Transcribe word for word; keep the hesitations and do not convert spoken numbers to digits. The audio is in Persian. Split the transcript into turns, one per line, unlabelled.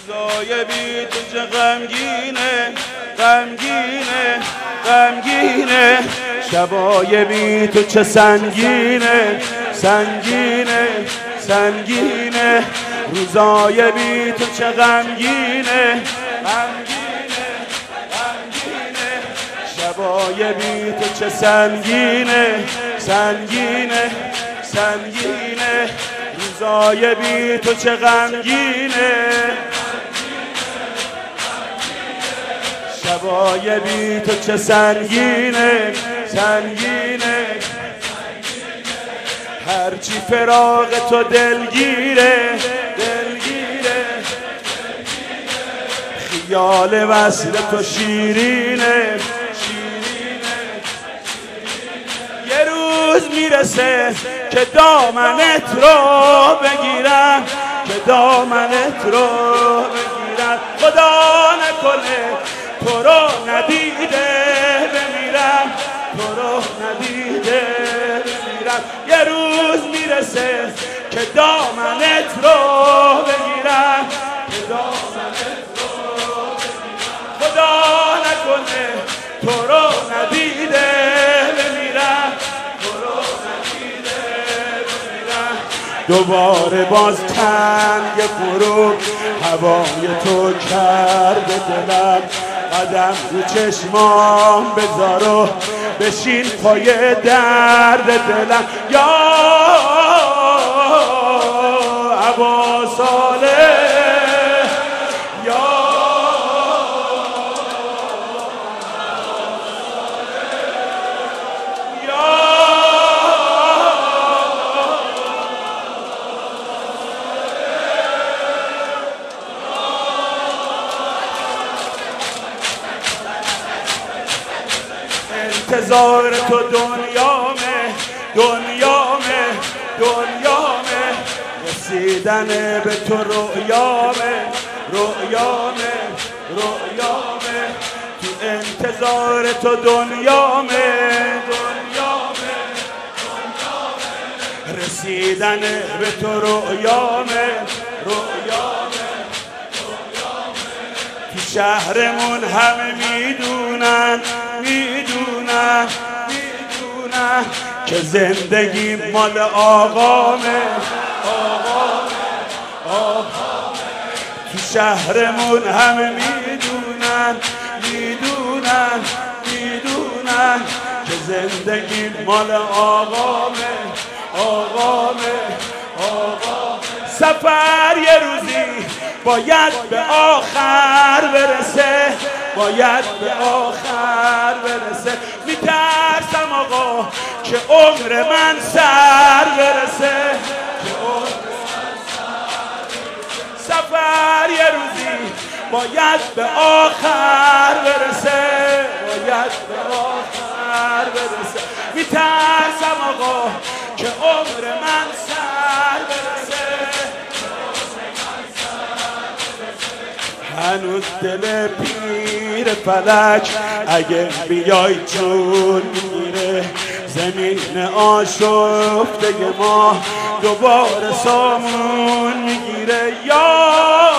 روزای بی تو چه غمگینه غمگینه غمگینه شبای بی تو چه سنگینه سنگینه سنگینه روزای بی تو چه غمگینه غمگینه غمگینه شبای بی تو چه سنگینه سنگینه سنگینه روزای بی تو چه غمگینه شبای بی تو چه سنگینه سنگینه هرچی فراق تو دلگیره دلگیره خیال وصل تو شیرینه شیرینه یه روز میرسه که دامنت رو بگیرم که دامنت رو بگیرم خدا نکنه تو رو ندیده بمیرم تو رو ندیده بمیرم یه روز میرسه که دامنت رو بگیرم که دامنت رو بگیرم خدا نکنه تو رو ندیده بمیرم تو رو ندیده بمیرم دوباره باز تنگ فرو هوای تو کرده دلم قدم رو چشمام بذار و بشین پای درد دلم یا ابا صالح یا انتظار تو دنیامه دنیامه دنیامه رسیدن به تو رؤیامه رؤیامه رؤیامه تو انتظار تو دنیامه دنیامه دنیامه رسیدن به تو رؤیامه رؤیامه تو شهرمون همه میدونن میدونن میدونن که زندگی مال آقامه آقامه آقامه تو شهرمون همه میدونن میدونن میدونن که زندگی مال آقامه آقامه آقامه سفر یه روزی باید به آخر برسه باید به آخر برسه میترسم آقا که عمر من سر برسه که عمر من سر برسه سفر یه روزی باید به آخر برسه باید به آخر برسه میترسم آقا که عمر من سر برسه هنوز دل پیر فلک اگه بیای جون میگیره زمین آشفته ما دوباره سامون میگیره یا